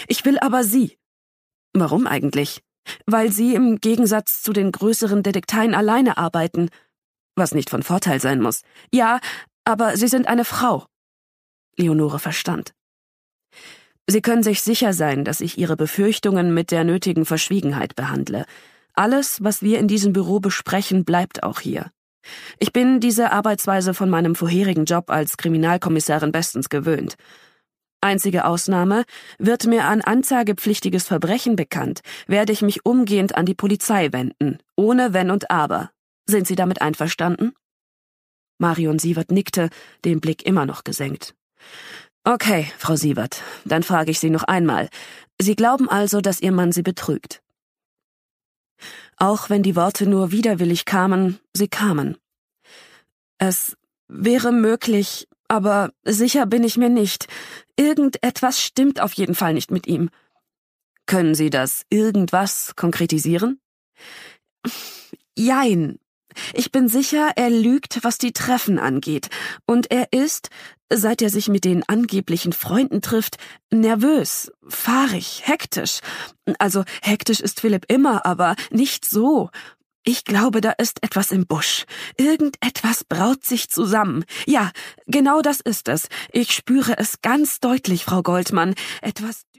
Ich will aber Sie. Warum eigentlich? Weil Sie im Gegensatz zu den größeren Detekteien alleine arbeiten. Was nicht von Vorteil sein muss. Ja, aber Sie sind eine Frau. Leonore verstand. Sie können sich sicher sein, dass ich Ihre Befürchtungen mit der nötigen Verschwiegenheit behandle. Alles, was wir in diesem Büro besprechen, bleibt auch hier. Ich bin diese Arbeitsweise von meinem vorherigen Job als Kriminalkommissarin bestens gewöhnt. Einzige Ausnahme: wird mir ein anzeigepflichtiges Verbrechen bekannt, werde ich mich umgehend an die Polizei wenden, ohne Wenn und Aber. Sind Sie damit einverstanden? Marion Sievert nickte, den Blick immer noch gesenkt. Okay, Frau Sievert, dann frage ich Sie noch einmal. Sie glauben also, dass Ihr Mann Sie betrügt? Auch wenn die Worte nur widerwillig kamen, sie kamen. Es wäre möglich, aber sicher bin ich mir nicht. Irgendetwas stimmt auf jeden Fall nicht mit ihm. Können Sie das irgendwas konkretisieren? Jein. Ich bin sicher, er lügt, was die Treffen angeht. Und er ist, seit er sich mit den angeblichen Freunden trifft, nervös, fahrig, hektisch. Also hektisch ist Philipp immer, aber nicht so. Ich glaube, da ist etwas im Busch. Irgendetwas braut sich zusammen. Ja, genau das ist es. Ich spüre es ganz deutlich, Frau Goldmann. Etwas...